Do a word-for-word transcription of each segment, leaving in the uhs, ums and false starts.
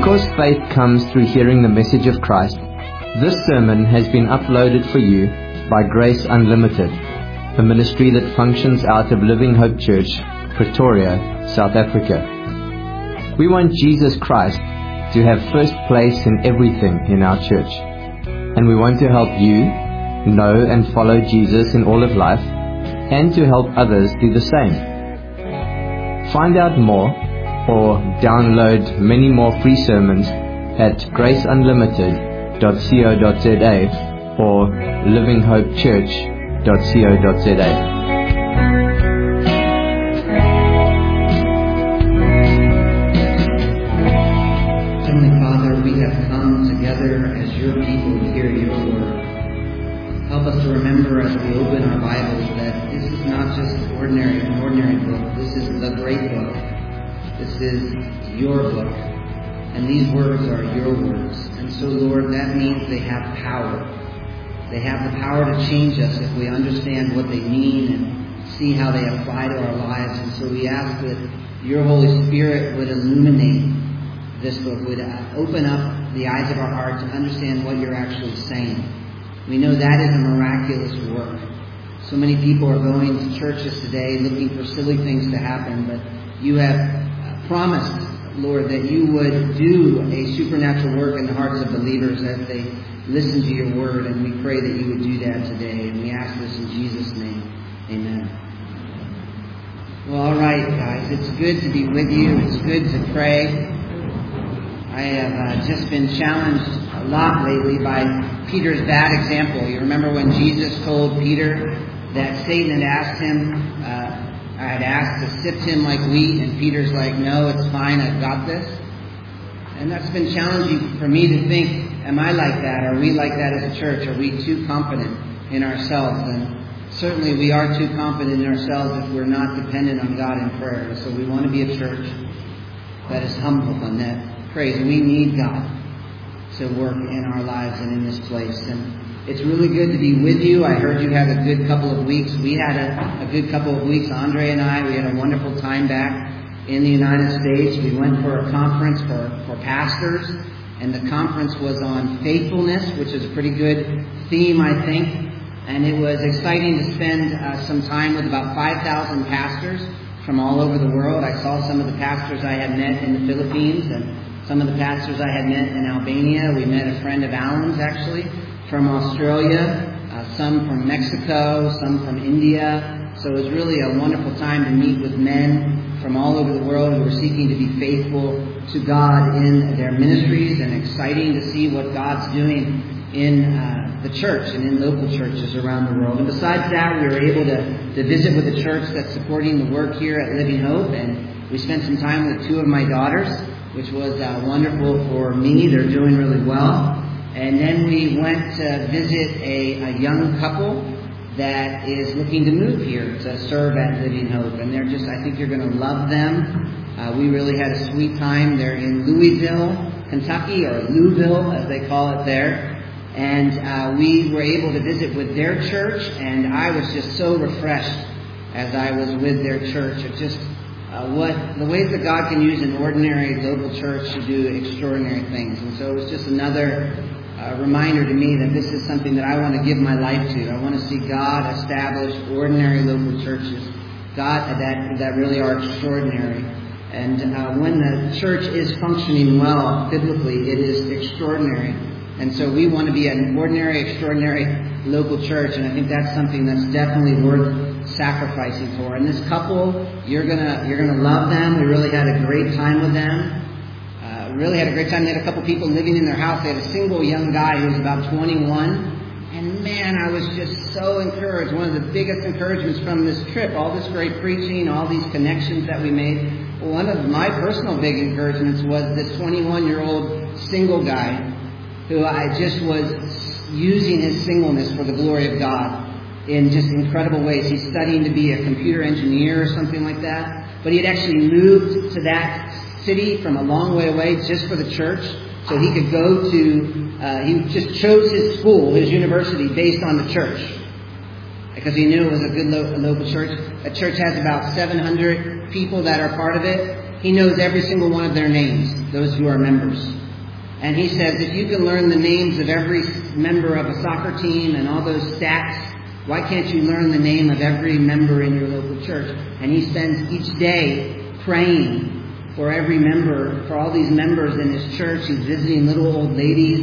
Because faith comes through hearing the message of Christ, this sermon has been uploaded for you by Grace Unlimited, a ministry that functions out of Living Hope Church, Pretoria, South Africa. We want Jesus Christ to have first place in everything in our church, and we want to help you know and follow Jesus in all of life, and to help others do the same. Find out more or download many more free sermons at grace unlimited dot co dot za or living hope church dot co dot za. Heavenly Father, we have come together as your people to hear your word. Help us to remember as we open our Bibles that this is not just ordinary, an ordinary book. This is the great book. This is your book. And these words are your words. And so, Lord, that means they have power. They have the power to change us if we understand what they mean and see how they apply to our lives. And so we ask that your Holy Spirit would illuminate this book, would open up the eyes of our heart to understand what you're actually saying. We know that is a miraculous work. So many people are going to churches today looking for silly things to happen, but you have promised, Lord, that you would do a supernatural work in the hearts of believers as they listen to your word, and we pray that you would do that today, and we ask this in Jesus' name. Amen. Well, all right, guys, it's good to be with you. It's good to pray. I have uh, just been challenged a lot lately by Peter's bad example. You remember when Jesus told Peter that Satan had asked him, uh, I had asked to sift him like wheat, and Peter's like, no, it's fine, I've got this. And that's been challenging for me to think, am I like that? Are we like that as a church? Are we too confident in ourselves? And certainly we are too confident in ourselves if we're not dependent on God in prayer. So we want to be a church that is humble and that prays. We need God to work in our lives and in this place. And it's really good to be with you. I heard you had a good couple of weeks. We had a, a good couple of weeks. Andre and I, we had a wonderful time back in the United States. We went for a conference for, for pastors, and the conference was on faithfulness, which is a pretty good theme, I think. And it was exciting to spend uh, some time with about five thousand pastors from all over the world. I saw some of the pastors I had met in the Philippines and some of the pastors I had met in Albania. We met a friend of Alan's, actually, from Australia, uh, some from Mexico, some from India. So it was really a wonderful time to meet with men from all over the world who were seeking to be faithful to God in their ministries, and exciting to see what God's doing in uh, the church and in local churches around the world. And besides that, we were able to, to visit with the church that's supporting the work here at Living Hope, and we spent some time with two of my daughters, which was uh, wonderful for me. They're doing really well. And then we went to visit a, a young couple that is looking to move here to serve at Living Hope. And they're just, I think you're going to love them. Uh, we really had a sweet time. They're in Louisville, Kentucky, or Louisville, as they call it there. And uh, we were able to visit with their church, and I was just so refreshed as I was with their church. It just Uh, what the ways that God can use an ordinary local church to do extraordinary things. And so it was just another uh, reminder to me that this is something that I want to give my life to. I want to see God establish ordinary local churches, God that that really are extraordinary. And uh, when the church is functioning well biblically, it is extraordinary. And so we want to be an ordinary, extraordinary local church, and I think that's something that's definitely worth sacrificing for. And this couple, you're gonna you're gonna love them. We really had a great time with them. Uh, really had a great time. They had a couple people living in their house. They had a single young guy who was about twenty-one, and man, I was just so encouraged. One of the biggest encouragements from this trip, all this great preaching, all these connections that we made. One of my personal big encouragements was this twenty-one-year-old single guy who I just was using his singleness for the glory of God in just incredible ways. He's studying to be a computer engineer or something like that. But he had actually moved to that city from a long way away just for the church. So he could go to, uh, he just chose his school, his university, based on the church. Because he knew it was a good lo- local church. A church has about seven hundred people that are part of it. He knows every single one of their names, those who are members. And he says, if you can learn the names of every member of a soccer team and all those stats, why can't you learn the name of every member in your local church? And he spends each day praying for every member, for all these members in his church. He's visiting little old ladies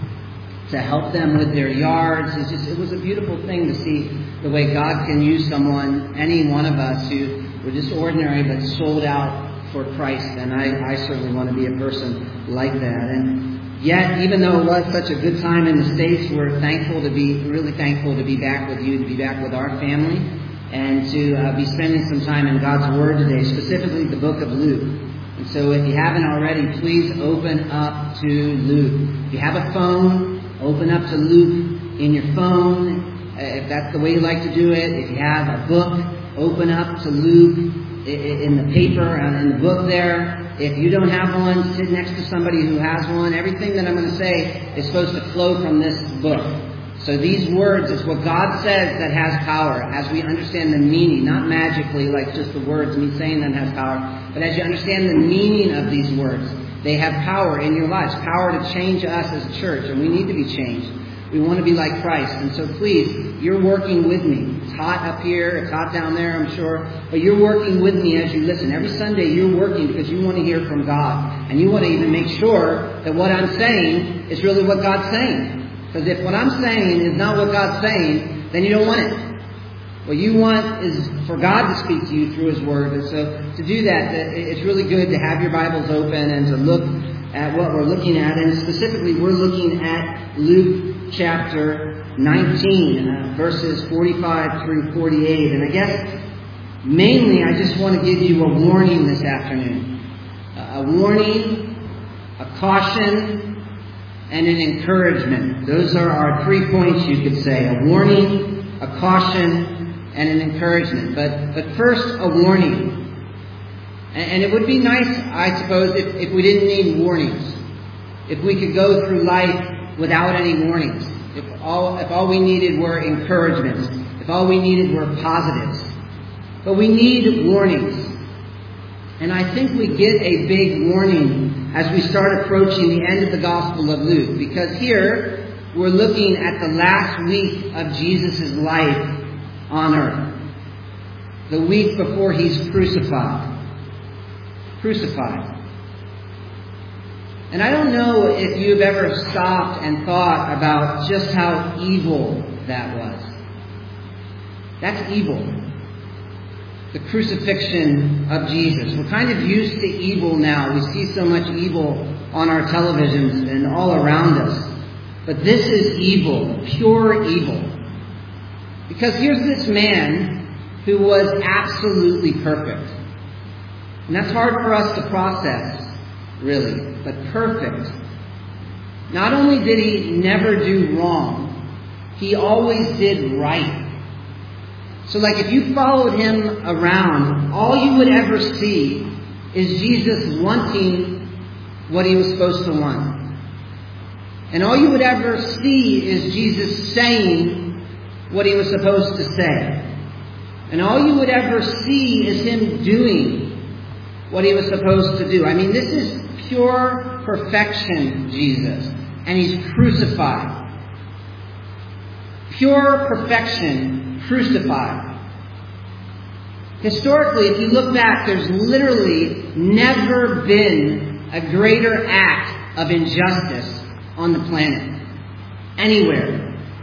to help them with their yards. It's just, it was a beautiful thing to see the way God can use someone, any one of us who were just ordinary but sold out for Christ. And I, I certainly want to be a person like that. And yet, even though it was such a good time in the States, we're thankful to be, really thankful to be back with you, to be back with our family, and to uh, be spending some time in God's Word today, specifically the book of Luke. And so if you haven't already, please open up to Luke. If you have a phone, open up to Luke in your phone, if that's the way you like to do it. If you have a book, open up to Luke in the paper, in the book there. If you don't have one, sit next to somebody who has one. Everything that I'm going to say is supposed to flow from this book. So these words is what God says that has power as we understand the meaning, not magically like just the words, me saying them has power, but as you understand the meaning of these words, they have power in your lives, power to change us as a church, and we need to be changed. We want to be like Christ. And so please, you're working with me. It's hot up here. It's hot down there, I'm sure. But you're working with me as you listen. Every Sunday you're working because you want to hear from God. And you want to even make sure that what I'm saying is really what God's saying. Because if what I'm saying is not what God's saying, then you don't want it. What you want is for God to speak to you through His Word. And so to do that, it's really good to have your Bibles open and to look at what we're looking at. And specifically, we're looking at Luke chapter nineteen, uh, verses forty-five through forty-eight. And I guess mainly I just want to give you a warning this afternoon. Uh, a warning, a caution, and an encouragement. Those are our three points, you could say. A warning, a caution, and an encouragement. But but first, a warning. And, and it would be nice, I suppose, if, if we didn't need warnings. If we could go through life without any warnings. If all, if all we needed were encouragements. If all we needed were positives. But we need warnings. And I think we get a big warning as we start approaching the end of the Gospel of Luke. Because here, we're looking at the last week of Jesus' life on earth. The week before He's crucified. Crucified. And I don't know if you've ever stopped and thought about just how evil that was. That's evil. The crucifixion of Jesus. We're kind of used to evil now. We see so much evil on our televisions and all around us. But this is evil, pure evil. Because here's this man who was absolutely perfect. And that's hard for us to process, really. But perfect. Not only did He never do wrong, He always did right. So like if you followed Him around, all you would ever see is Jesus wanting what He was supposed to want. And all you would ever see is Jesus saying what He was supposed to say. And all you would ever see is Him doing what He was supposed to do. I mean, this is pure perfection, Jesus. And He's crucified. Pure perfection, crucified. Historically, if you look back, there's literally never been a greater act of injustice on the planet. Anywhere.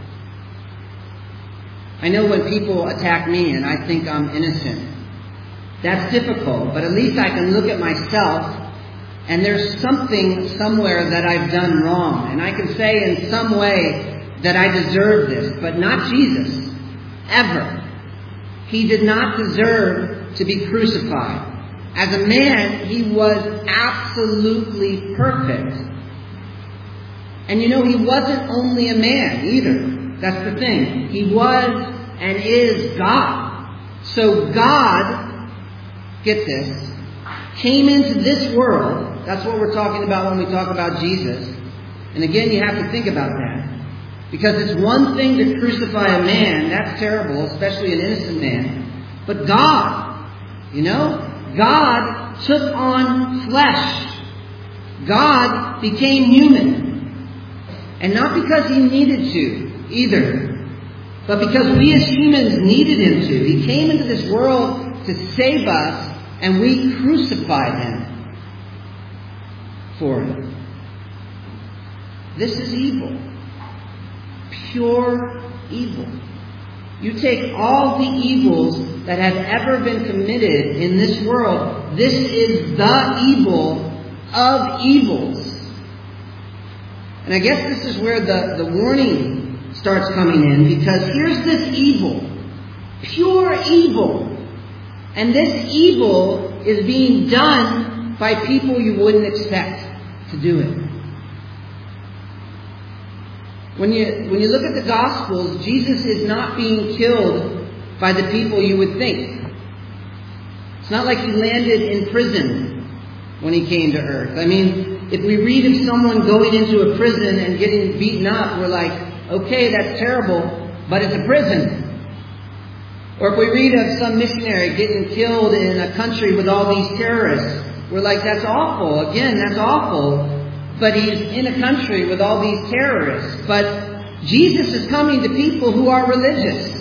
I know when people attack me and I think I'm innocent, that's difficult, but at least I can look at myself and there's something somewhere that I've done wrong. And I can say in some way that I deserve this, but not Jesus. Ever. He did not deserve to be crucified. As a man, He was absolutely perfect. And you know, He wasn't only a man either. That's the thing. He was and is God. So God, get this, came into this world. That's what we're talking about when we talk about Jesus. And again, you have to think about that. Because it's one thing to crucify a man. That's terrible, especially an innocent man. But God, you know, God took on flesh. God became human. And not because He needed to either, but because we as humans needed Him to. He came into this world to save us, and we crucified Him for it. This is evil. Pure evil. You take all the evils that have ever been committed in this world. This is the evil of evils. And I guess this is where the, the warning starts coming in, because here's this evil. Pure evil. And this evil is being done by people you wouldn't expect to do it. When you, when you look at the Gospels, Jesus is not being killed by the people you would think. It's not like He landed in prison when He came to earth. I mean, if we read of someone going into a prison and getting beaten up, we're like, okay, that's terrible, but it's a prison. Or if we read of some missionary getting killed in a country with all these terrorists, we're like, that's awful. Again, that's awful. But he's in a country with all these terrorists. But Jesus is coming to people who are religious.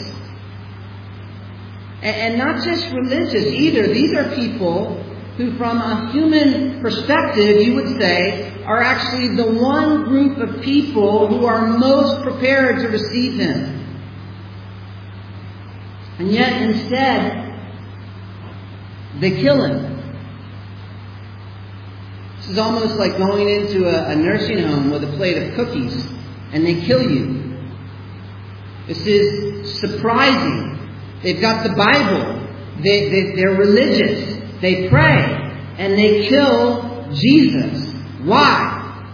And not just religious either. These are people who, from a human perspective, you would say, are actually the one group of people who are most prepared to receive Him. And yet, instead, they kill Him. This is almost like going into a, a nursing home with a plate of cookies and they kill you. This is surprising. They've got the Bible. They, they, they're religious. They pray. And they kill Jesus. Why?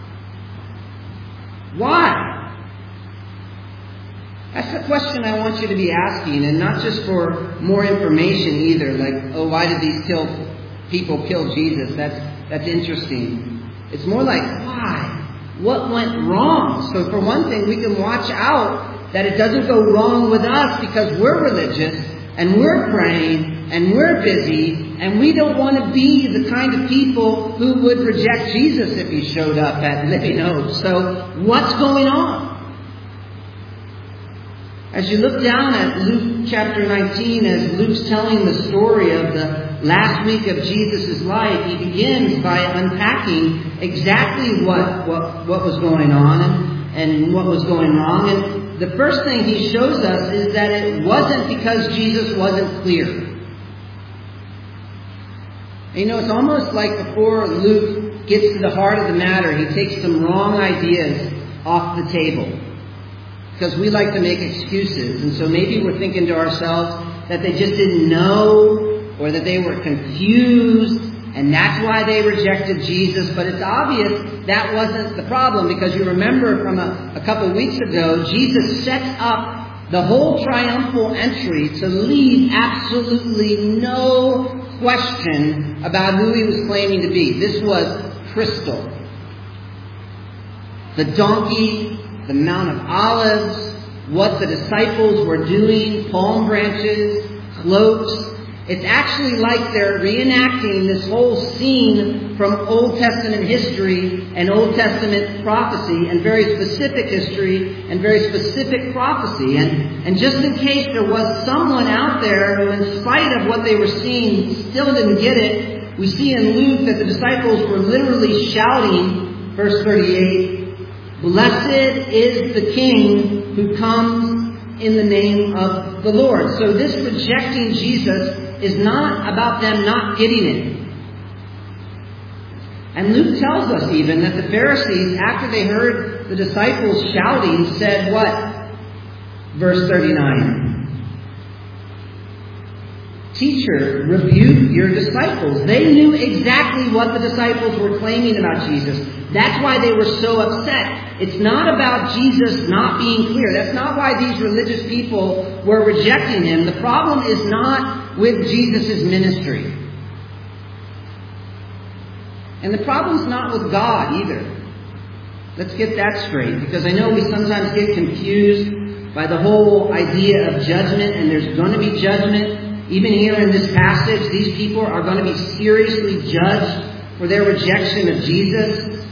Why? That's the question I want you to be asking, and not just for more information either. Like, oh, why did these kill people kill Jesus? That's That's interesting. It's more like, why? What went wrong? So for one thing, we can watch out that it doesn't go wrong with us because we're religious and we're praying and we're busy and we don't want to be the kind of people who would reject Jesus if He showed up at Living Hope. So what's going on? As you look down at Luke chapter nineteen, as Luke's telling the story of the last week of Jesus' life, he begins by unpacking exactly what, what, what was going on and, and what was going wrong. And the first thing he shows us is that it wasn't because Jesus wasn't clear. And you know, it's almost like before Luke gets to the heart of the matter, he takes some wrong ideas off the table. Because we like to make excuses. And so maybe we're thinking to ourselves that they just didn't know, or that they were confused, and that's why they rejected Jesus. But it's obvious that wasn't the problem, because you remember from a, a couple weeks ago, Jesus sets up the whole triumphal entry to leave absolutely no question about who He was claiming to be. This was crystal. The donkey, the Mount of Olives, what the disciples were doing, palm branches, cloaks. It's actually like they're reenacting this whole scene from Old Testament history and Old Testament prophecy, and very specific history and very specific prophecy. And, and just in case there was someone out there who, in spite of what they were seeing, still didn't get it, we see in Luke that the disciples were literally shouting, verse thirty-eight, "Blessed is the King who comes in the name of the Lord." So this rejecting Jesus is not about them not getting it. And Luke tells us even that the Pharisees, after they heard the disciples shouting, said what? Verse thirty-nine. "Teacher, rebuke your disciples." They knew exactly what the disciples were claiming about Jesus. That's why they were so upset. It's not about Jesus not being clear. That's not why these religious people were rejecting Him. The problem is not with Jesus' ministry. And the problem's not with God either. Let's get that straight, because I know we sometimes get confused by the whole idea of judgment, and there's going to be judgment. Even here in this passage, these people are going to be seriously judged for their rejection of Jesus.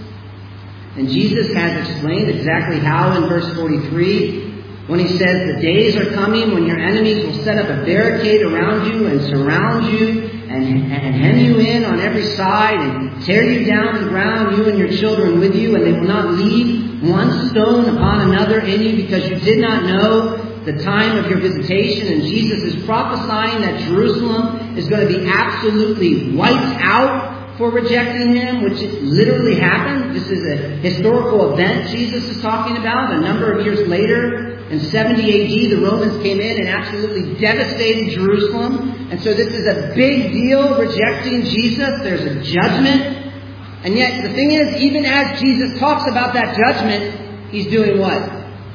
And Jesus has explained exactly how in verse forty-three, when he says, the days are coming when your enemies will set up a barricade around you and surround you and, and hem you in on every side and tear you down to the ground, you and your children with you, and they will not leave one stone upon another in you because you did not know the time of your visitation. And Jesus is prophesying that Jerusalem is going to be absolutely wiped out for rejecting him, which literally happened. This is a historical event Jesus is talking about. A number of years later, in seventy A D, the Romans came in and absolutely devastated Jerusalem. And so this is a big deal, rejecting Jesus. There's a judgment. And yet the thing is, even as Jesus talks about that judgment, he's doing what?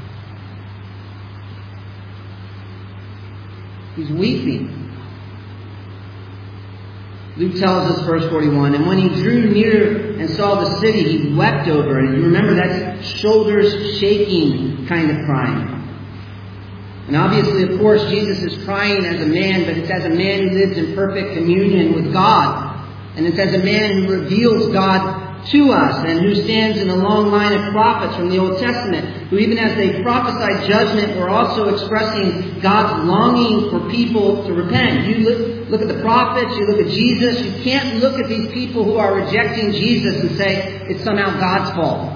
He's weeping. Luke tells us, verse forty-one, and when he drew near and saw the city, he wept over it. And you remember that's shoulders shaking kind of crying. And obviously, of course, Jesus is crying as a man, but it's as a man who lives in perfect communion with God. And it's as a man who reveals God to us and who stands in a long line of prophets from the Old Testament, who even as they prophesied judgment, were also expressing God's longing for people to repent. You look, look at the prophets, you look at Jesus, you can't look at these people who are rejecting Jesus and say it's somehow God's fault.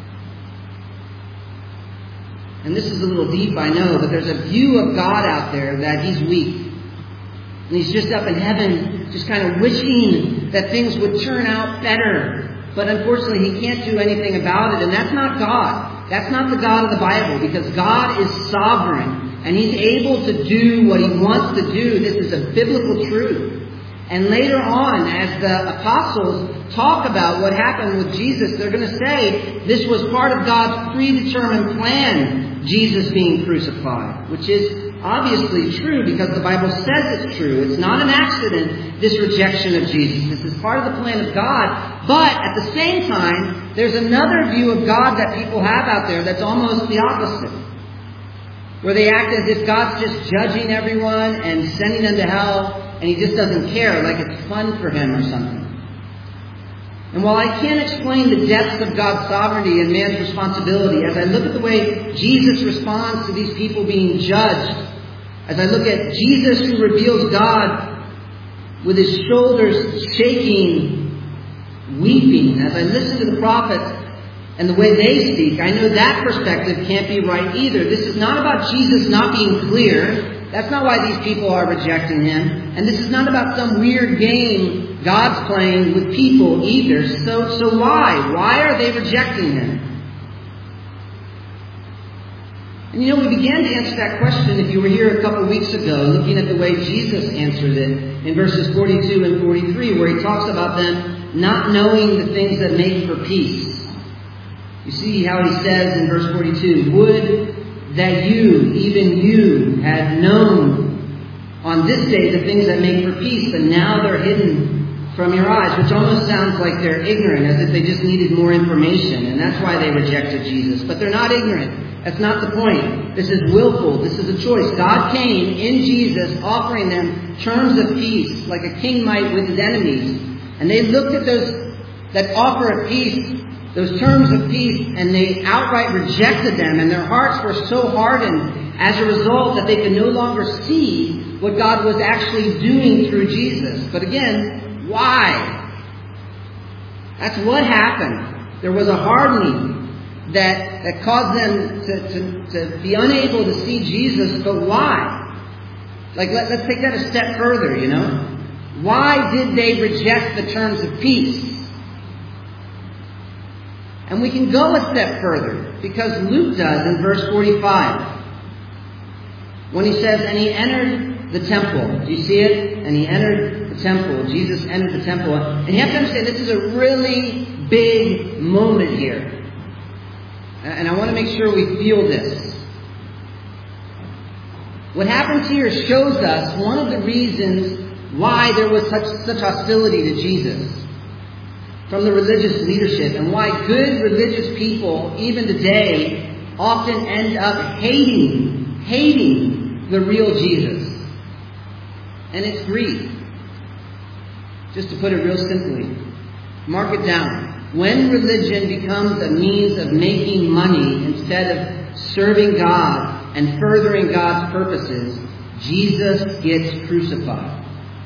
And this is a little deep, I know, but there's a view of God out there that he's weak. And he's just up in heaven, just kind of wishing that things would turn out better. But unfortunately, he can't do anything about it. And that's not God. That's not the God of the Bible, because God is sovereign. And he's able to do what he wants to do. This is a biblical truth. And later on, as the apostles talk about what happened with Jesus, they're going to say this was part of God's predetermined plan, Jesus being crucified, which is obviously true because the Bible says it's true. It's not an accident, this rejection of Jesus. This is part of the plan of God. But at the same time, there's another view of God that people have out there that's almost the opposite, where they act as if God's just judging everyone and sending them to hell, and he just doesn't care, like it's fun for him or something. And while I can't explain the depths of God's sovereignty and man's responsibility, as I look at the way Jesus responds to these people being judged, as I look at Jesus who reveals God with his shoulders shaking, weeping, as I listen to the prophets and the way they speak, I know that perspective can't be right either. This is not about Jesus not being clear. That's not why these people are rejecting him. And this is not about some weird game God's playing with people either. So, so why? Why are they rejecting him? And you know, we began to answer that question if you were here a couple of weeks ago, looking at the way Jesus answered it in verses forty-two and forty-three, where he talks about them not knowing the things that make for peace. You see how he says in verse forty-two, would that you, even you, had known on this day the things that make for peace, but now they're hidden from your eyes, which almost sounds like they're ignorant, as if they just needed more information, and that's why they rejected Jesus. But they're not ignorant. That's not the point. This is willful. This is a choice. God came in Jesus offering them terms of peace, like a king might with his enemies. And they looked at those that offer of peace, those terms of peace, and they outright rejected them, and their hearts were so hardened as a result that they could no longer see what God was actually doing through Jesus. But again, why? That's what happened. There was a hardening that, that caused them to, to, to be unable to see Jesus, but why? Like, let, let's take that a step further, you know. Why did they reject the terms of peace? And we can go a step further, because Luke does in verse forty-five. When he says, and he entered the temple. Do you see it? And he entered the temple. Jesus entered the temple. And you have to understand, this is a really big moment here. And I want to make sure we feel this. What happens here shows us one of the reasons why there was such, such hostility to Jesus from the religious leadership, and why good religious people, even today, often end up hating, hating the real Jesus. And it's greed. Just to put it real simply. Mark it down. when religion becomes a means of making money instead of serving God and furthering God's purposes, Jesus gets crucified.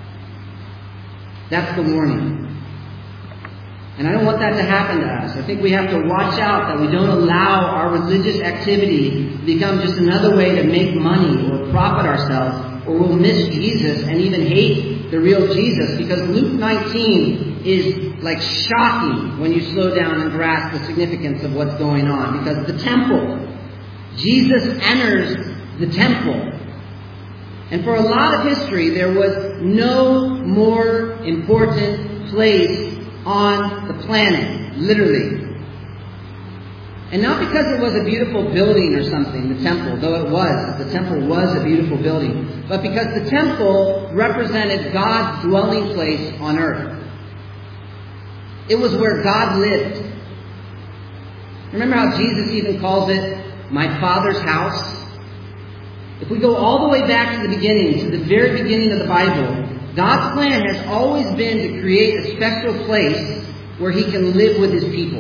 That's the warning. And I don't want that to happen to us. I think we have to watch out that we don't allow our religious activity to become just another way to make money or profit ourselves, or we'll miss Jesus and even hate the real Jesus, because Luke nineteen is like shocking when you slow down and grasp the significance of what's going on. Because the temple, Jesus enters the temple. And for a lot of history, there was no more important place on the planet, literally. And not because it was a beautiful building or something, the temple, though it was. The temple was a beautiful building. But because the temple represented God's dwelling place on earth. It was where God lived. Remember how Jesus even calls it my Father's house? If we go all the way back to the beginning, to the very beginning of the Bible, God's plan has always been to create a special place where He can live with His people.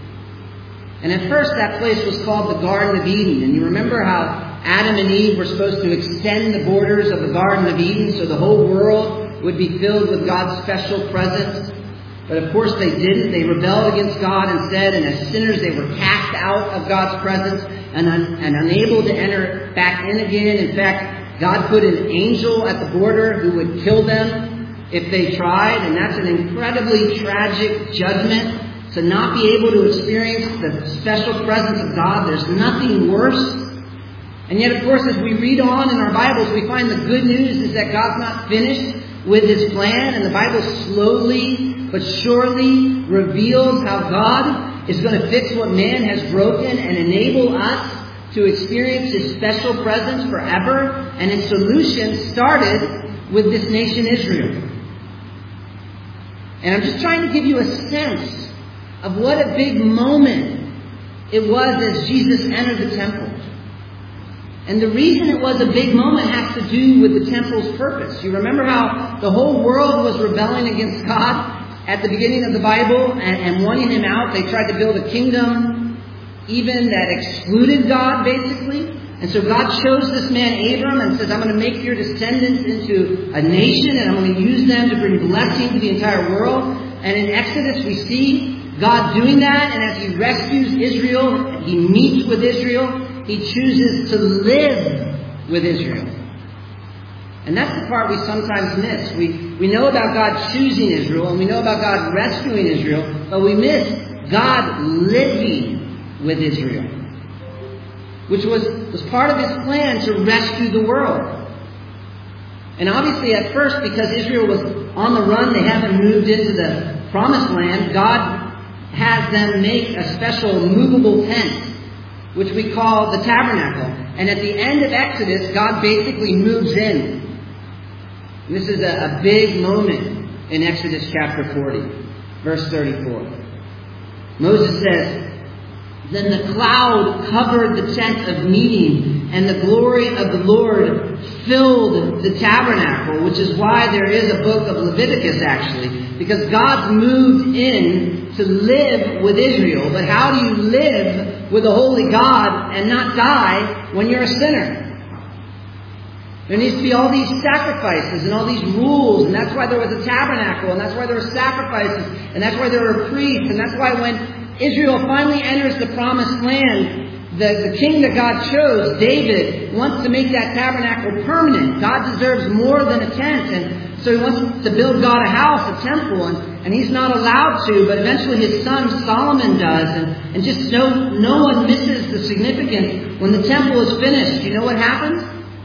And at first that place was called the Garden of Eden. And you remember how Adam and Eve were supposed to extend the borders of the Garden of Eden so the whole world would be filled with God's special presence? But of course they didn't. They rebelled against God instead, and as sinners they were cast out of God's presence and, un- and unable to enter back in again. In fact, God put an angel at the border who would kill them if they tried, and that's an incredibly tragic judgment, to not be able to experience the special presence of God. There's nothing worse. And yet, of course, as we read on in our Bibles, we find the good news is that God's not finished with His plan, and the Bible slowly but surely reveals how God is going to fix what man has broken and enable us to experience His special presence forever. And His solution started with this nation Israel. And I'm just trying to give you a sense of what a big moment it was as Jesus entered the temple. And the reason it was a big moment has to do with the temple's purpose. You remember how the whole world was rebelling against God at the beginning of the Bible and, and wanting Him out. They tried to build a kingdom even that excluded God, basically. And so God chose this man Abram and says, I'm going to make your descendants into a nation, and I'm going to use them to bring blessing to the entire world. And in Exodus we see God doing that, and as He rescues Israel, He meets with Israel, He chooses to live with Israel. And that's the part we sometimes miss. We, we know about God choosing Israel, and we know about God rescuing Israel, but we miss God living with Israel, which was, was part of His plan to rescue the world. And obviously at first, because Israel was on the run, they haven't moved into the promised land, God has them make a special movable tent, which we call the tabernacle. And at the end of Exodus, God basically moves in. And this is a, a big moment in Exodus chapter forty, verse thirty-four. Moses says, then the cloud covered the tent of meeting, and the glory of the Lord filled the tabernacle, which is why there is a book of Leviticus, actually, because God's moved in to live with Israel. But how do you live with a holy God and not die when you're a sinner? There needs to be all these sacrifices and all these rules, and that's why there was a tabernacle, and that's why there were sacrifices, and that's why there were priests, and that's why when Israel finally enters the promised land, the, the king that God chose, David, wants to make that tabernacle permanent. God deserves more than a tent, and so he wants to build God a house, a temple, and, and he's not allowed to, but eventually his son Solomon does, and, and just no, no one misses the significance. When the temple is finished, you know what happens?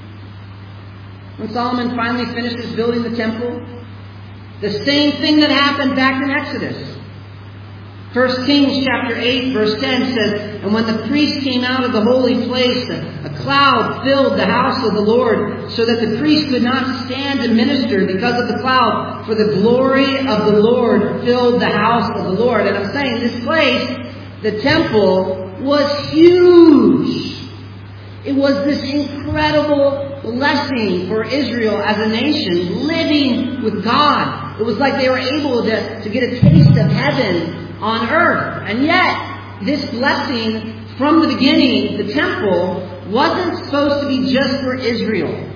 When Solomon finally finishes building the temple, the same thing that happened back in Exodus. First Kings chapter eight verse ten says, and when the priest came out of the holy place, a, a cloud filled the house of the Lord, so that the priest could not stand to minister because of the cloud, for the glory of the Lord filled the house of the Lord. And I'm saying this place, the temple, was huge. It was this incredible blessing for Israel as a nation, living with God. It was like they were able to, to get a taste of heaven on earth. And yet, this blessing from the beginning, the temple, wasn't supposed to be just for Israel.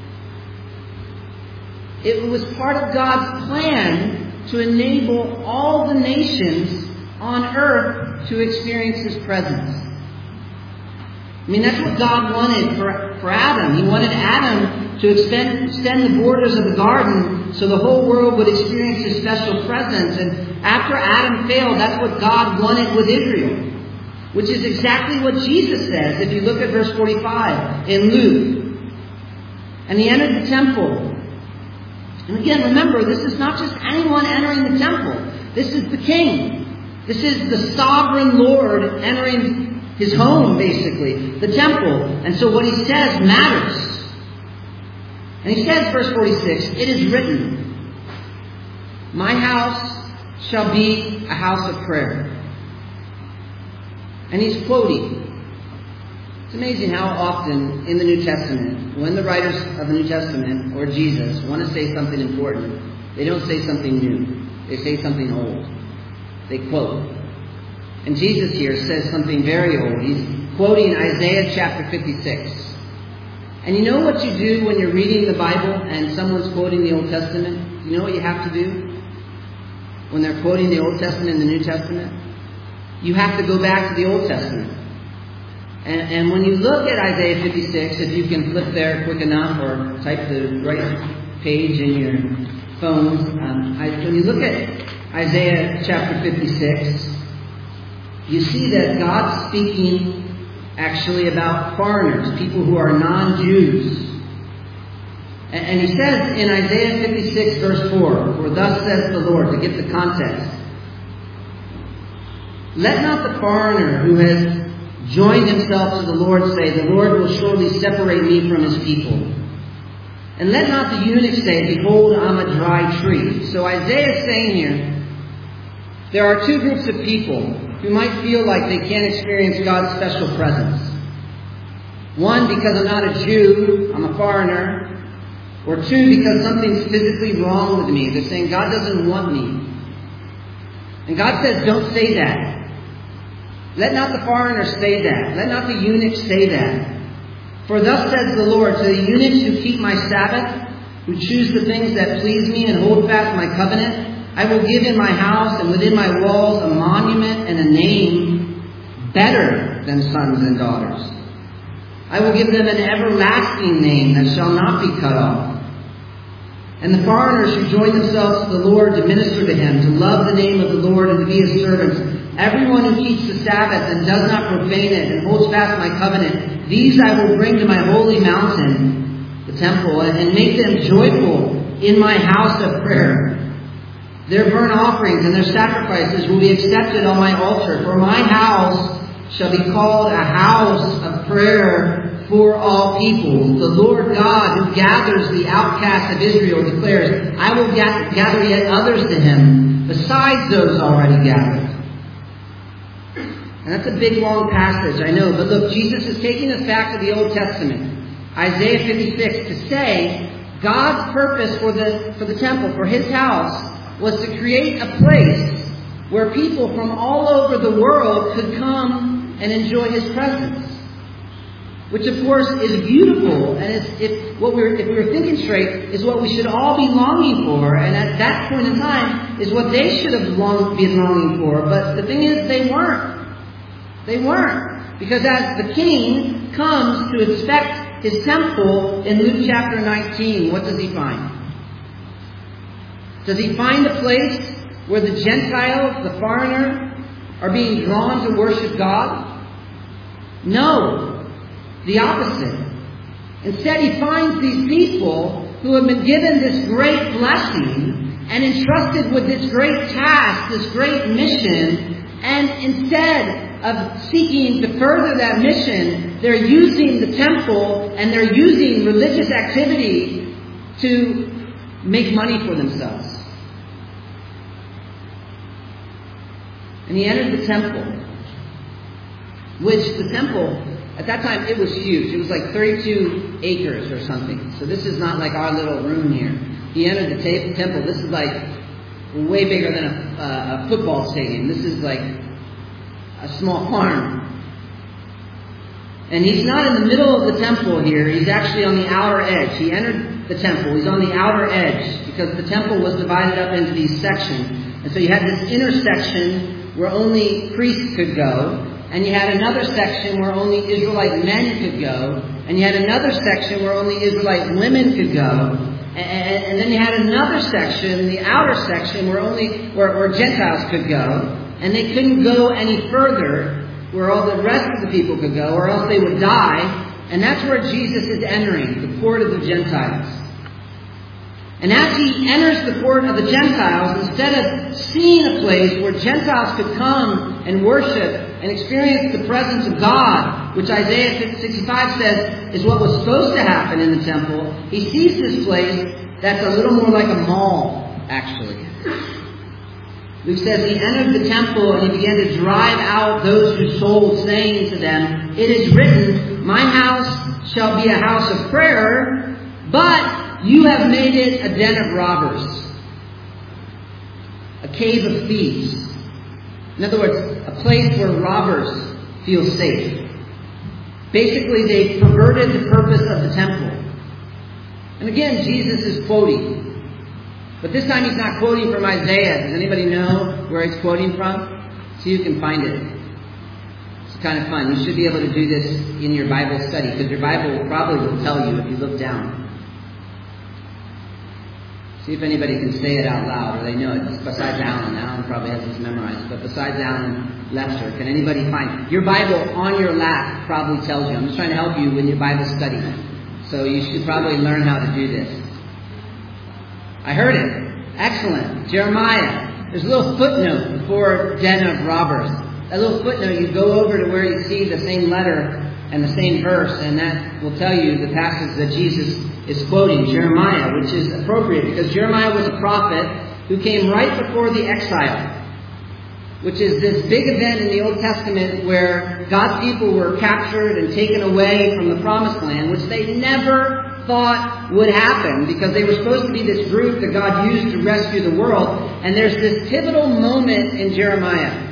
It was part of God's plan to enable all the nations on earth to experience His presence. I mean, that's what God wanted for, for Adam. He wanted Adam to extend, extend the borders of the garden so the whole world would experience His special presence. And after Adam failed, that's what God wanted with Israel, which is exactly what Jesus says if you look at verse forty-five in Luke. And he entered the temple. And again, remember, this is not just anyone entering the temple. This is the king. This is the sovereign Lord entering His home, basically, the temple. And so what He says matters. And He says, verse forty-six, "It is written, my house shall be a house of prayer." And He's quoting. It's amazing how often in the New Testament, when the writers of the New Testament or Jesus want to say something important, they don't say something new. They say something old. They quote. And Jesus here says something very old. He's quoting Isaiah chapter fifty-six. And you know what you do when you're reading the Bible and someone's quoting the Old Testament? You know what you have to do when they're quoting the Old Testament and the New Testament? You have to go back to the Old Testament. And, and when you look at Isaiah fifty-six, if you can flip there quick enough or type the right page in your phones, um, I, when you look at Isaiah chapter fifty-six, you see that God's speaking actually about foreigners, people who are non-Jews. And, and He says in Isaiah fifty-six verse four, "For thus says the Lord," to get the context, "Let not the foreigner who has joined himself to the Lord say, the Lord will surely separate me from His people. And let not the eunuch say, behold, I'm a dry tree." So Isaiah is saying here, there are two groups of people who might feel like they can't experience God's special presence. One, because I'm not a Jew, I'm a foreigner. Or two, because something's physically wrong with me. They're saying, God doesn't want me. And God says, don't say that. Let not the foreigner say that. Let not the eunuch say that. For thus says the Lord, to the eunuchs who keep my Sabbath, who choose the things that please me and hold fast my covenant, I will give in my house and within my walls a monument and a name better than sons and daughters. I will give them an everlasting name that shall not be cut off. And the foreigners who join themselves to the Lord to minister to Him, to love the name of the Lord and to be His servants, everyone who keeps the Sabbath and does not profane it and holds fast my covenant, these I will bring to my holy mountain, the temple, and make them joyful in my house of prayer. Their burnt offerings and their sacrifices will be accepted on my altar, for my house shall be called a house of prayer for all peoples. The Lord God who gathers the outcasts of Israel declares, I will gather yet others to Him, besides those already gathered. And that's a big, long passage, I know. But look, Jesus is taking us back to the Old Testament, Isaiah fifty-six, to say God's purpose for the, for the temple, for His house, was to create a place where people from all over the world could come and enjoy His presence. Which, of course, is beautiful, and is, if, what we're, if we were thinking straight, is what we should all be longing for. And at that point in time, is what they should have long, been longing for. But the thing is, they weren't. They weren't. Because as the king comes to inspect His temple in Luke chapter nineteen, what does he find? Does he find a place where the Gentiles, the foreigner, are being drawn to worship God? No. The opposite. Instead, he finds these people who have been given this great blessing and entrusted with this great task, this great mission, and instead of seeking to further that mission, they're using the temple and they're using religious activity to make money for themselves. And he entered the temple, which the temple, at that time, it was huge. It was like thirty-two acres or something. So this is not like our little room here. He entered the ta- temple. This is like way bigger than a, a football stadium. This is like a small farm. And he's not in the middle of the temple here. He's actually on the outer edge. He entered the temple. He's on the outer edge because the temple was divided up into these sections. And so you had this inner section where only priests could go. And you had another section where only Israelite men could go. And you had another section where only Israelite women could go. And, and, and then you had another section, the outer section, where only where, where Gentiles could go. And they couldn't go any further where all the rest of the people could go, or else they would die. And that's where Jesus is entering, the court of the Gentiles. And as he enters the court of the Gentiles, instead of seeing a place where Gentiles could come and worship and experience the presence of God, which Isaiah sixty-five says is what was supposed to happen in the temple, he sees this place that's a little more like a mall, actually. Luke says he entered the temple and he began to drive out those who sold, saying to them, "It is written, my house shall be a house of prayer, but you have made it a den of robbers, a cave of thieves." In other words, a place where robbers feel safe. Basically, they perverted the purpose of the temple. And again, Jesus is quoting. But this time he's not quoting from Isaiah. Does anybody know where he's quoting from? See if you can find it. It's kind of fun. You should be able to do this in your Bible study, because your Bible probably will tell you if you look down. See if anybody can say it out loud, or they know it. Just besides Alan. Alan probably has this memorized. But besides Alan Lester, can anybody find? Your Bible on your lap probably tells you. I'm just trying to help you in your Bible study. So you should probably learn how to do this. I heard it. Excellent. Jeremiah. There's a little footnote before den of robbers. That little footnote, you go over to where you see the same letter and the same verse, and that will tell you the passage that Jesus is quoting, Jeremiah, which is appropriate because Jeremiah was a prophet who came right before the exile, which is this big event in the Old Testament where God's people were captured and taken away from the Promised Land, which they never thought would happen because they were supposed to be this group that God used to rescue the world. And there's this pivotal moment in Jeremiah.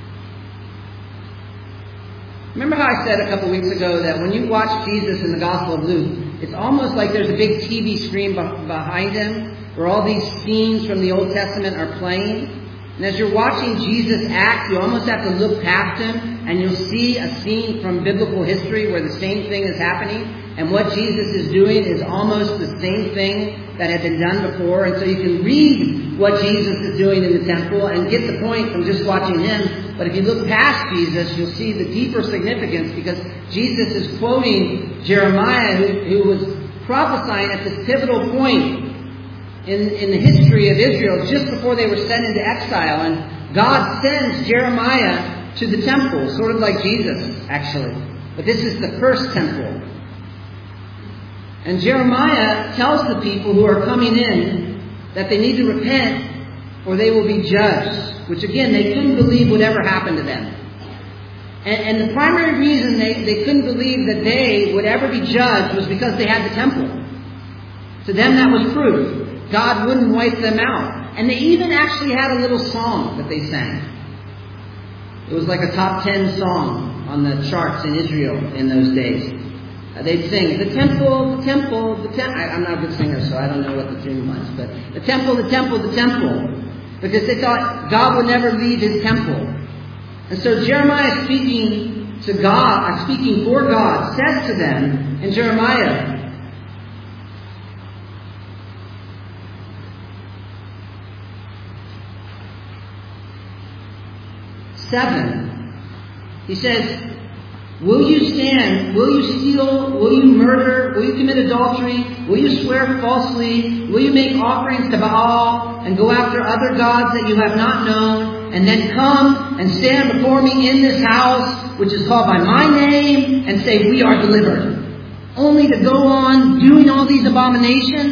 Remember how I said a couple weeks ago that when you watch Jesus in the Gospel of Luke, it's almost like there's a big T V screen behind him where all these scenes from the Old Testament are playing. And as you're watching Jesus act, you almost have to look past him and you'll see a scene from biblical history where the same thing is happening. And what Jesus is doing is almost the same thing that had been done before. And so you can read what Jesus is doing in the temple and get the point from just watching him. But if you look past Jesus, you'll see the deeper significance because Jesus is quoting Jeremiah, who, who was prophesying at this pivotal point in, in the history of Israel just before they were sent into exile. And God sends Jeremiah to the temple, sort of like Jesus, actually. But this is the first temple. And Jeremiah tells the people who are coming in that they need to repent or they will be judged, which again, they couldn't believe would ever happen to them. And, and the primary reason they, they couldn't believe that they would ever be judged was because they had the temple. To them, that was proof. God wouldn't wipe them out. And they even actually had a little song that they sang. It was like a top ten song on the charts in Israel in those days. Uh, they'd sing, the temple, the temple, the temple. I'm not a good singer, so I don't know what the tune was. But the temple, the temple, the temple. Because they thought God would never leave his temple. And so Jeremiah, speaking to God, speaking for God, says to them in Jeremiah seven, he says, will you stand? Will you steal? Will you murder? Will you commit adultery? Will you swear falsely? Will you make offerings to Baal and go after other gods that you have not known? And then come and stand before me in this house, which is called by my name, and say, we are delivered. Only to go on doing all these abominations?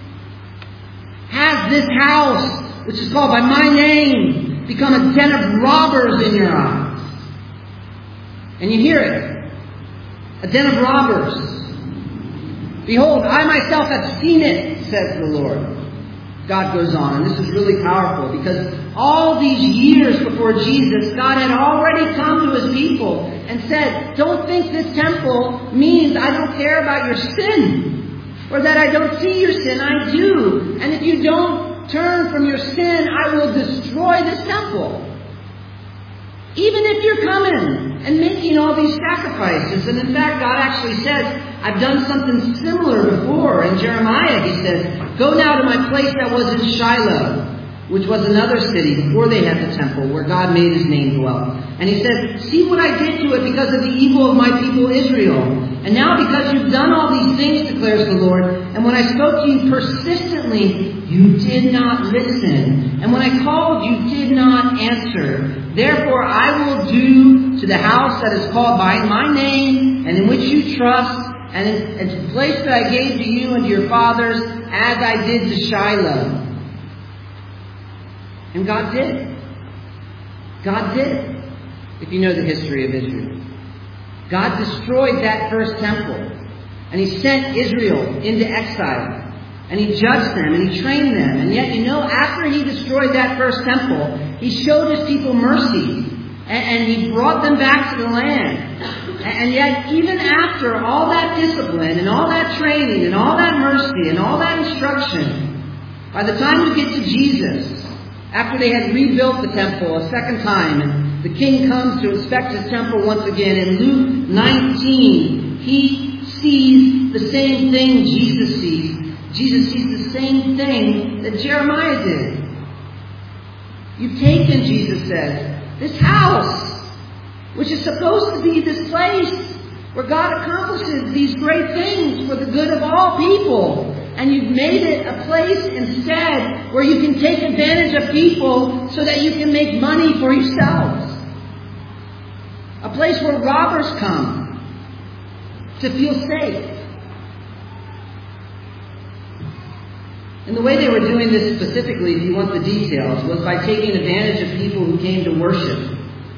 Has this house, which is called by my name, become a den of robbers in your eyes? And you hear it. A den of robbers. Behold, I myself have seen it, says the Lord. God goes on, and this is really powerful, because all these years before Jesus, God had already come to His people and said, don't think this temple means I don't care about your sin, or that I don't see your sin. I do. And if you don't turn from your sin, I will destroy this temple. Even if you're coming and making all these sacrifices. And in fact, God actually says, I've done something similar before. In Jeremiah, He says, go now to my place that was in Shiloh, which was another city before they had the temple, where God made His name dwell. And He said, see what I did to it because of the evil of my people Israel. And now because you've done all these things, declares the Lord, and when I spoke to you persistently, you did not listen. And when I called, you did not answer. Therefore I will do to the house that is called by my name, and in which you trust, and in, and to the place that I gave to you and to your fathers, as I did to Shiloh. And God did. God did. If you know the history of Israel. God destroyed that first temple. And He sent Israel into exile. And He judged them and He trained them. And yet, you know, after He destroyed that first temple, He showed His people mercy. And, and He brought them back to the land. And yet, even after all that discipline and all that training and all that mercy and all that instruction, by the time you get to Jesus, after they had rebuilt the temple a second time, and the king comes to inspect His temple once again, in Luke nineteen, he sees the same thing Jesus sees. Jesus sees the same thing that Jeremiah did. You've taken, Jesus says, this house, which is supposed to be this place where God accomplishes these great things for the good of all people. And you've made it a place instead where you can take advantage of people so that you can make money for yourselves. A place where robbers come to feel safe. And the way they were doing this specifically, if you want the details, was by taking advantage of people who came to worship.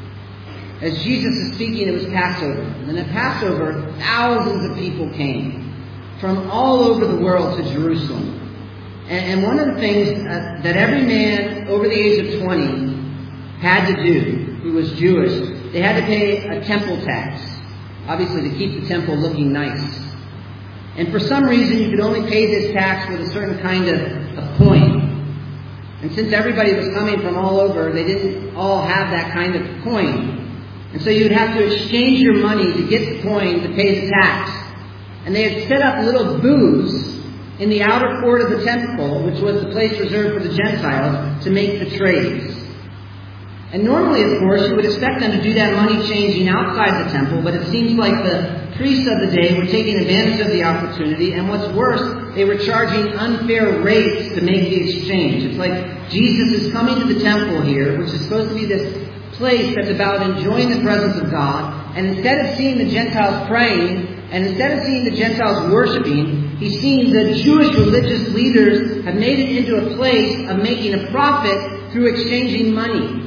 As Jesus is speaking, it was Passover. And at Passover, thousands of people came from all over the world to Jerusalem. And, and one of the things uh, that every man over the age of twenty had to do, who was Jewish, they had to pay a temple tax. Obviously to keep the temple looking nice. And for some reason, you could only pay this tax with a certain kind of, of coin. And since everybody was coming from all over, they didn't all have that kind of coin. And so you'd have to exchange your money to get the coin to pay the tax. And they had set up little booths in the outer court of the temple, which was the place reserved for the Gentiles, to make the trades. And normally, of course, you would expect them to do that money changing outside the temple, but it seems like the priests of the day were taking advantage of the opportunity, and what's worse, they were charging unfair rates to make the exchange. It's like Jesus is coming to the temple here, which is supposed to be this place that's about enjoying the presence of God, and instead of seeing the Gentiles praying, and instead of seeing the Gentiles worshiping, he's seeing the Jewish religious leaders have made it into a place of making a profit through exchanging money.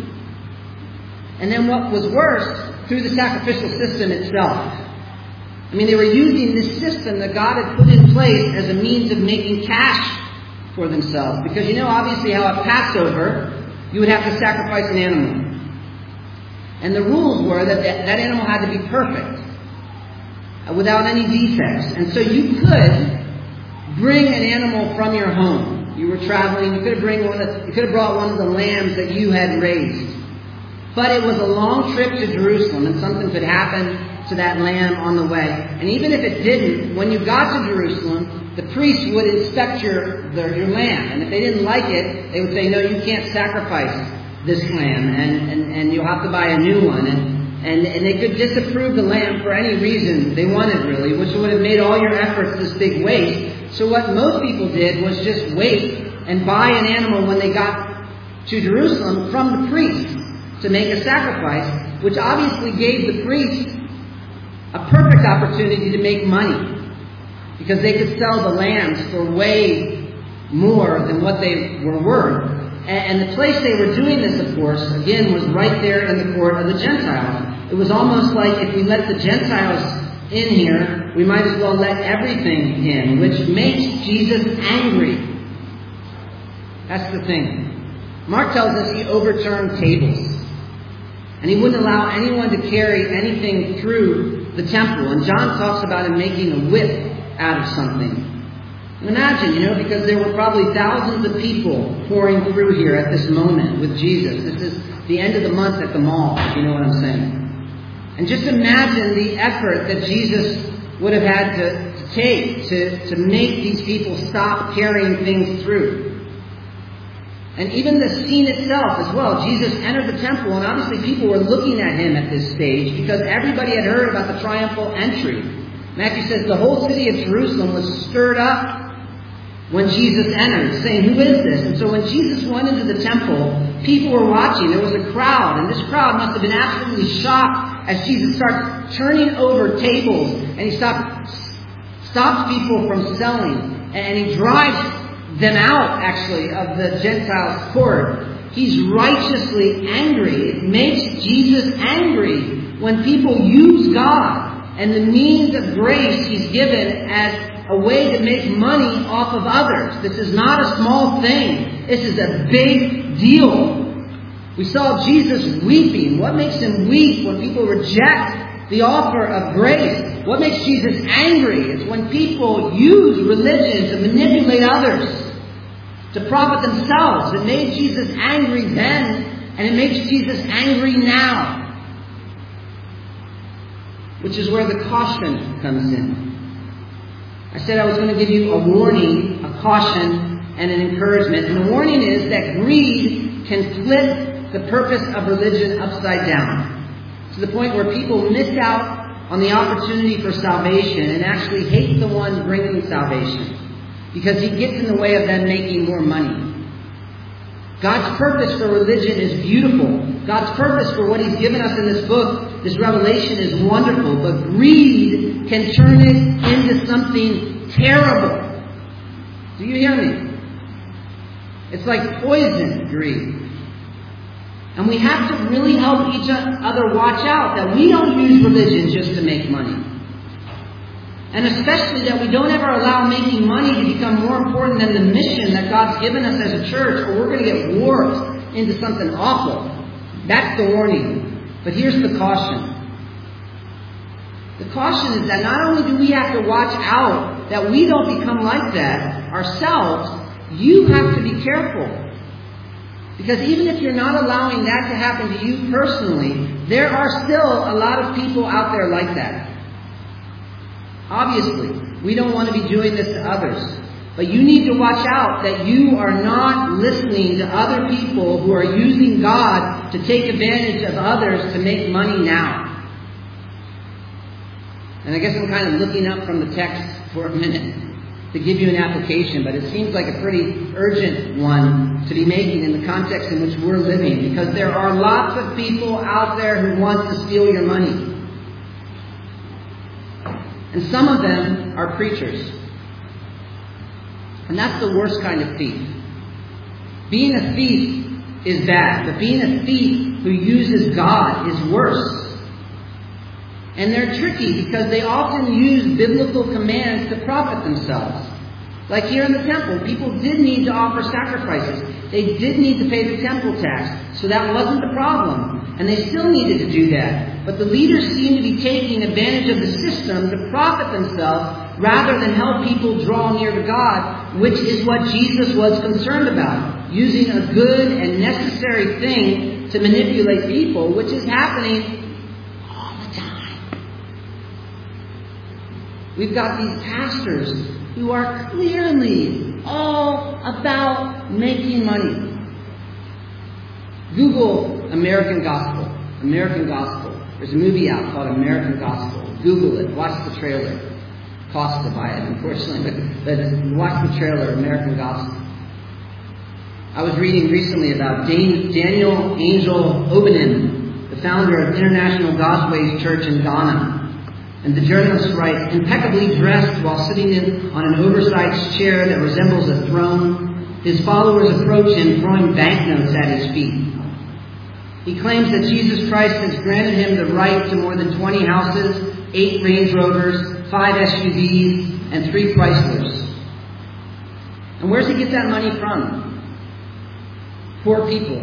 And then what was worse, through the sacrificial system itself. I mean, they were using this system that God had put in place as a means of making cash for themselves. Because you know, obviously, how at Passover, you would have to sacrifice an animal. And the rules were that that, that animal had to be perfect, uh, without any defects. And so you could bring an animal from your home. You were traveling, you could have bring one of, you could have brought one of the lambs that you had raised. But it was a long trip to Jerusalem, and something could happen to that lamb on the way. And even if it didn't, when you got to Jerusalem, the priests would inspect your, the, your lamb. And if they didn't like it, they would say, no, you can't sacrifice this lamb, and, and, and you'll have to buy a new one. And, and, and they could disapprove the lamb for any reason they wanted, really, which would have made all your efforts this big waste. So what most people did was just wait and buy an animal when they got to Jerusalem from the priest to make a sacrifice, which obviously gave the priest a perfect opportunity to make money, because they could sell the lambs for way more than what they were worth. And, and the place they were doing this, of course, again, was right there in the court of the Gentiles. It was almost like if we let the Gentiles in here, we might as well let everything in, which makes Jesus angry. That's the thing. Mark tells us he overturned tables. And he wouldn't allow anyone to carry anything through the temple. And John talks about him making a whip out of something. And imagine, you know, because there were probably thousands of people pouring through here at this moment with Jesus. This is the end of the month at the mall, if you know what I'm saying. And just imagine the effort that Jesus would have had to, to take to, to make these people stop carrying things through. And even the scene itself as well. Jesus entered the temple, and obviously people were looking at him at this stage because everybody had heard about the triumphal entry. Matthew says the whole city of Jerusalem was stirred up when Jesus entered, saying, "Who is this?" And so when Jesus went into the temple, people were watching. There was a crowd, and this crowd must have been absolutely shocked as Jesus started turning over tables, and he stopped, stops people from selling, and he drives them out, actually, of the Gentiles' court. He's righteously angry. It makes Jesus angry when people use God and the means of grace he's given as a way to make money off of others. This is not a small thing. This is a big deal. We saw Jesus weeping. What makes him weep when people reject the offer of grace? What makes Jesus angry is when people use religion to manipulate others, to profit themselves. It made Jesus angry then, and it makes Jesus angry now. Which is where the caution comes in. I said I was going to give you a warning, a caution, and an encouragement. And the warning is that greed can flip the purpose of religion upside down, to the point where people miss out on the opportunity for salvation and actually hate the one bringing salvation, because he gets in the way of them making more money. God's purpose for religion is beautiful. God's purpose for what he's given us in this book, this revelation, is wonderful. But greed can turn it into something terrible. Do you hear me? It's like poison, greed. And we have to really help each other watch out that we don't use religion just to make money. And especially that we don't ever allow making money to become more important than the mission that God's given us as a church, or we're going to get warped into something awful. That's the warning. But here's the caution. The caution is that not only do we have to watch out that we don't become like that ourselves, you have to be careful. Because even if you're not allowing that to happen to you personally, there are still a lot of people out there like that. Obviously, we don't want to be doing this to others. But you need to watch out that you are not listening to other people who are using God to take advantage of others to make money now. And I guess I'm kind of looking up from the text for a minute to give you an application, but it seems like a pretty urgent one to be making in the context in which we're living, because there are lots of people out there who want to steal your money. And some of them are preachers. And that's the worst kind of thief. Being a thief is bad, but being a thief who uses God is worse. And they're tricky because they often use biblical commands to profit themselves. Like here in the temple, people did need to offer sacrifices. They did need to pay the temple tax. So that wasn't the problem. And they still needed to do that. But the leaders seem to be taking advantage of the system to profit themselves rather than help people draw near to God, which is what Jesus was concerned about. Using a good and necessary thing to manipulate people, which is happening all the time. We've got these pastors who are clearly all about making money. Google American Gospel. American Gospel. There's a movie out called American Gospel. Google it. Watch the trailer. Costs to buy it, unfortunately, but, but watch the trailer, American Gospel. I was reading recently about Daniel Angel Obenem, the founder of International God's Ways Church in Ghana. And the journalist writes, impeccably dressed while sitting in, on an oversized chair that resembles a throne, his followers approach him throwing banknotes at his feet. He claims that Jesus Christ has granted him the right to more than twenty houses, eight Range Rovers, five S U Vs, and three Chryslers. And where's he get that money from? poor people.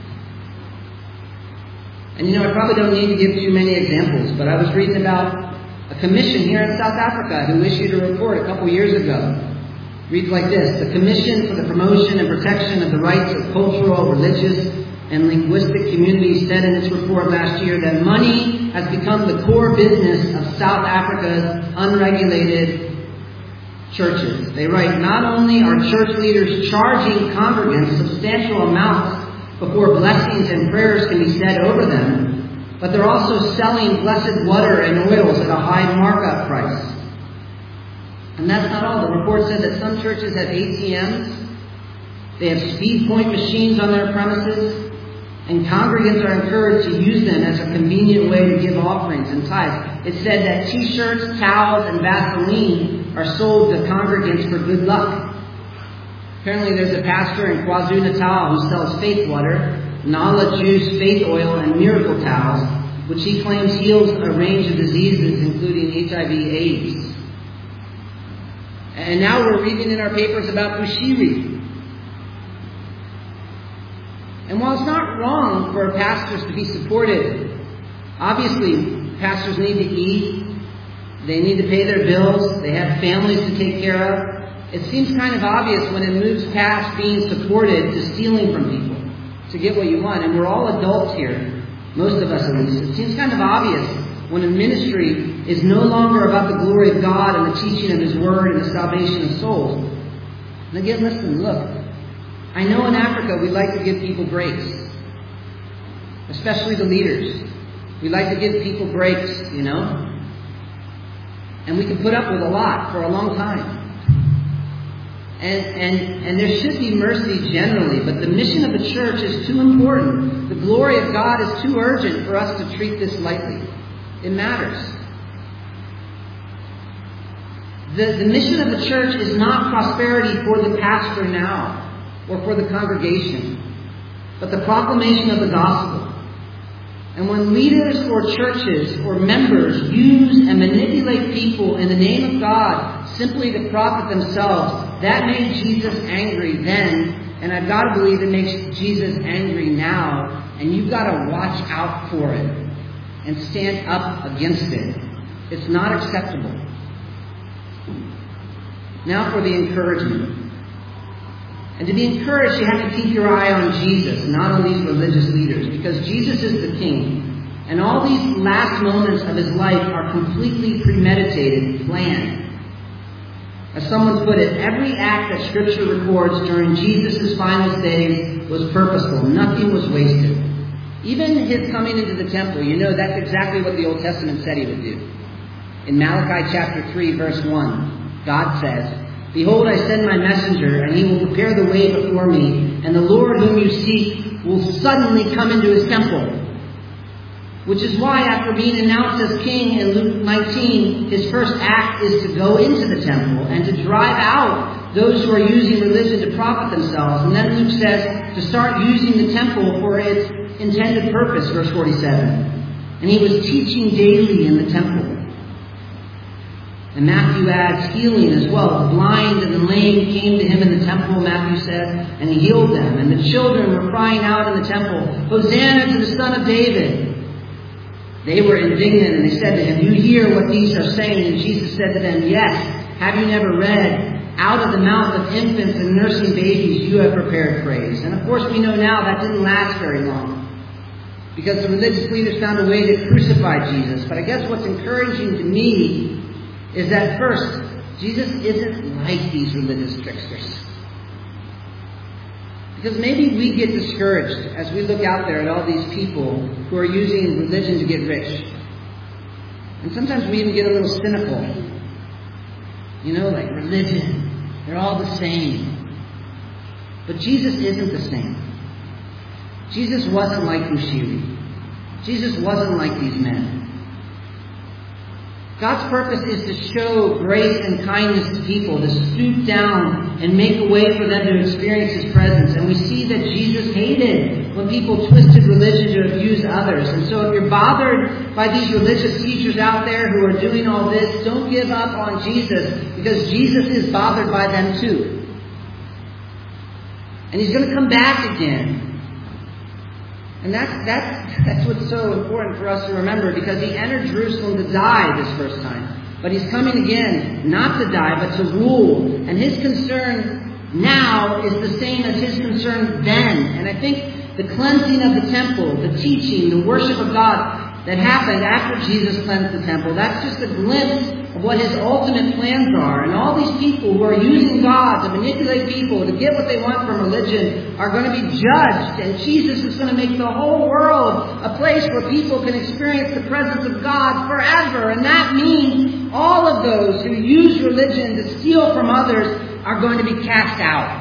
And you know, I probably don't need to give too many examples, but I was reading about a commission here in South Africa who issued a report a couple years ago. It reads like this: the Commission for the Promotion and Protection of the Rights of Cultural, Religious, and Linguistic Communities said in its report last year that money has become the core business of South Africa's unregulated churches. They write, not only are church leaders charging congregants substantial amounts before blessings and prayers can be said over them, but they're also selling blessed water and oils at a high markup price. And that's not all. The report said that some churches have A T Ms, they have speed point machines on their premises, and congregants are encouraged to use them as a convenient way to give offerings and tithes. It said that T-shirts, towels, and Vaseline are sold to congregants for good luck. Apparently there's a pastor in KwaZulu-Natal who sells faith water, Nala juice, faith oil, and miracle towels, which he claims heals a range of diseases, including H I V AIDS. And now we're reading in our papers about Bushiri. And while it's not wrong for pastors to be supported, obviously pastors need to eat, they need to pay their bills, they have families to take care of. It seems kind of obvious when it moves past being supported to stealing from people to get what you want. And we're all adults here, most of us at least. It seems kind of obvious when a ministry is no longer about the glory of God and the teaching of His Word and the salvation of souls. And again, listen, look. I know in Africa we like to give people breaks, especially the leaders. We like to give people breaks, you know. And we can put up with a lot for a long time. And, and, and there should be mercy generally, but the mission of the church is too important. The glory of God is too urgent for us to treat this lightly. It matters. The, the mission of the church is not prosperity for the pastor now or for the congregation, but the proclamation of the gospel. And when leaders or churches or members use and manipulate people in the name of God simply to profit themselves, that made Jesus angry then, and I've got to believe it makes Jesus angry now, and you've got to watch out for it and stand up against it. It's not acceptable. Now for the encouragement. And to be encouraged, you have to keep your eye on Jesus, not on these religious leaders, because Jesus is the King. And all these last moments of His life are completely premeditated, planned. As someone put it, every act that Scripture records during Jesus' final days was purposeful. Nothing was wasted. Even His coming into the temple, you know, that's exactly what the Old Testament said He would do. In Malachi chapter three, verse one, God says, "Behold, I send my messenger, and he will prepare the way before me, and the Lord whom you seek will suddenly come into His temple." Which is why, after being announced as king in Luke nineteen, His first act is to go into the temple and to drive out those who are using religion to profit themselves. And then Luke says to start using the temple for its intended purpose, verse forty-seven. And He was teaching daily in the temple. And Matthew adds healing as well. The blind and the lame came to Him in the temple, Matthew says, and He healed them. And the children were crying out in the temple, "Hosanna to the Son of David." They were indignant, and they said to Him, "You hear what these are saying?" And Jesus said to them, "Yes, have you never read, out of the mouth of infants and nursing babies you have prepared praise?" And of course we know now that didn't last very long, because the religious leaders found a way to crucify Jesus. But I guess what's encouraging to me is that first, Jesus isn't like these religious tricksters. Because maybe we get discouraged as we look out there at all these people who are using religion to get rich. And sometimes we even get a little cynical. You know, like religion, they're all the same. But Jesus isn't the same. Jesus wasn't like Bushiri. Jesus wasn't like these men. God's purpose is to show grace and kindness to people, to stoop down and make a way for them to experience His presence. And we see that Jesus hated when people twisted religion to abuse others. And so if you're bothered by these religious teachers out there who are doing all this, don't give up on Jesus, because Jesus is bothered by them too. And He's going to come back again. And that's, that's, that's what's so important for us to remember, because he entered Jerusalem to die this first time. But he's coming again, not to die, but to rule. And his concern now is the same as his concern then. And I think the cleansing of the temple, the teaching, the worship of God that happened after Jesus cleansed the temple, that's just a glimpse of what his ultimate plans are. And all these people who are using God to manipulate people to get what they want from religion are going to be judged. And Jesus is going to make the whole world a place where people can experience the presence of God forever. And that means all of those who use religion to steal from others are going to be cast out.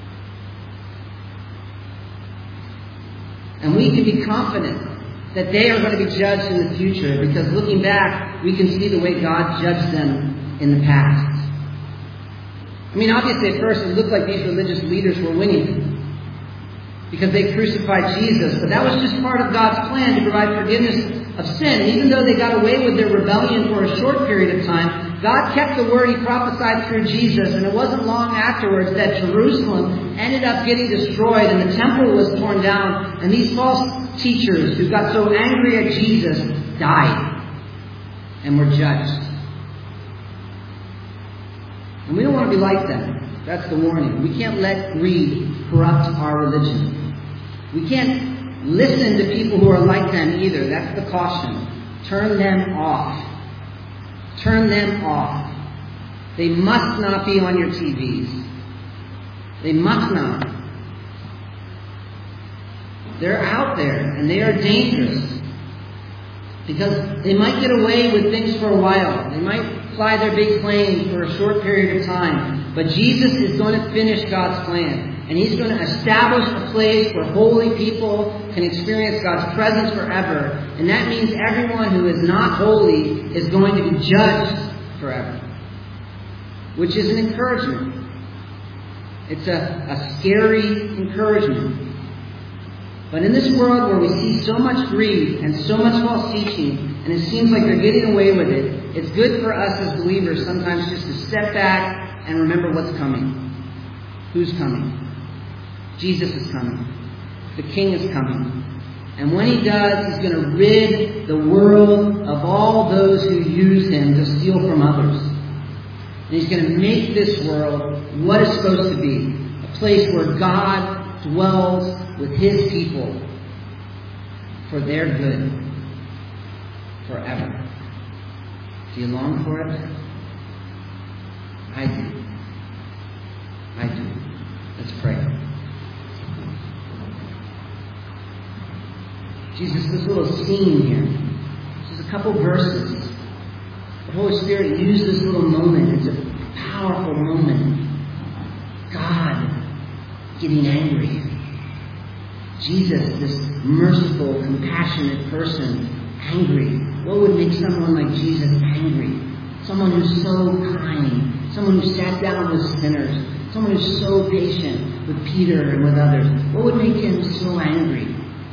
And we can be confident that they are going to be judged in the future, because looking back, we can see the way God judged them in the past. I mean, obviously at first it looked like these religious leaders were winning because they crucified Jesus, but that was just part of God's plan to provide forgiveness of sin. And even though they got away with their rebellion for a short period of time, God kept the word he prophesied through Jesus, and it wasn't long afterwards that Jerusalem ended up getting destroyed and the temple was torn down, and these false teachers who got so angry at Jesus died and were judged. And we don't want to be like them. That's the warning. We can't let greed corrupt our religion. We can't listen to people who are like them either. That's the caution. Turn them off. Turn them off. They must not be on your T Vs. They must not. They're out there, and they are dangerous, because they might get away with things for a while. They might fly their big plane for a short period of time. But Jesus is going to finish God's plan, and he's going to establish a place where holy people can experience God's presence forever. And that means everyone who is not holy is going to be judged forever, which is an encouragement. It's a, a scary encouragement. But in this world where we see so much greed and so much false teaching, and it seems like they're getting away with it, it's good for us as believers sometimes just to step back and remember what's coming. Who's coming? Jesus is coming. The King is coming. And when he does, he's going to rid the world of all those who use him to steal from others. And he's going to make this world what it's supposed to be, a place where God dwells with his people for their good forever. Do you long for it? I do. I do. Let's pray. Jesus, this little scene here, just a couple verses. The Holy Spirit used this little moment. It's a powerful moment. God getting angry. Jesus, this merciful, compassionate person, angry. What would make someone like Jesus angry? Someone who's so kind. Someone who sat down with sinners. Someone who's so patient with Peter and with others. What would make him so angry?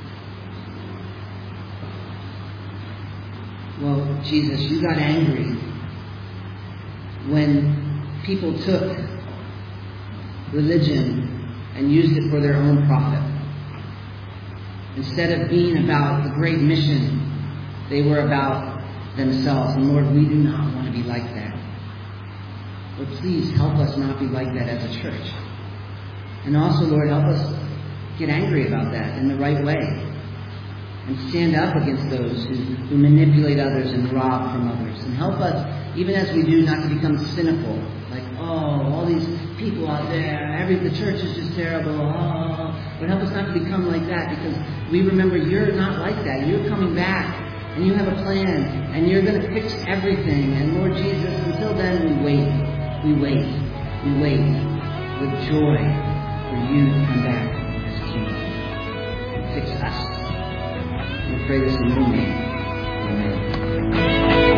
Well, Jesus, you got angry when people took religion and used it for their own profit. Instead of being about the great mission, they were about themselves. And Lord, we do not want to be like that. Lord, please help us not be like that as a church. And also, Lord, help us get angry about that in the right way. And stand up against those who, who manipulate others and rob from others. And help us, even as we do, not to become cynical. Like, oh, all these people out there, every the church is just terrible. Oh, but help us not to become like that, because we remember you're not like that. You're coming back, and you have a plan, and you're going to fix everything. And Lord Jesus, until then, we wait. We wait. We wait with joy for you to come back as King. Fix us. We pray this in your name. Amen.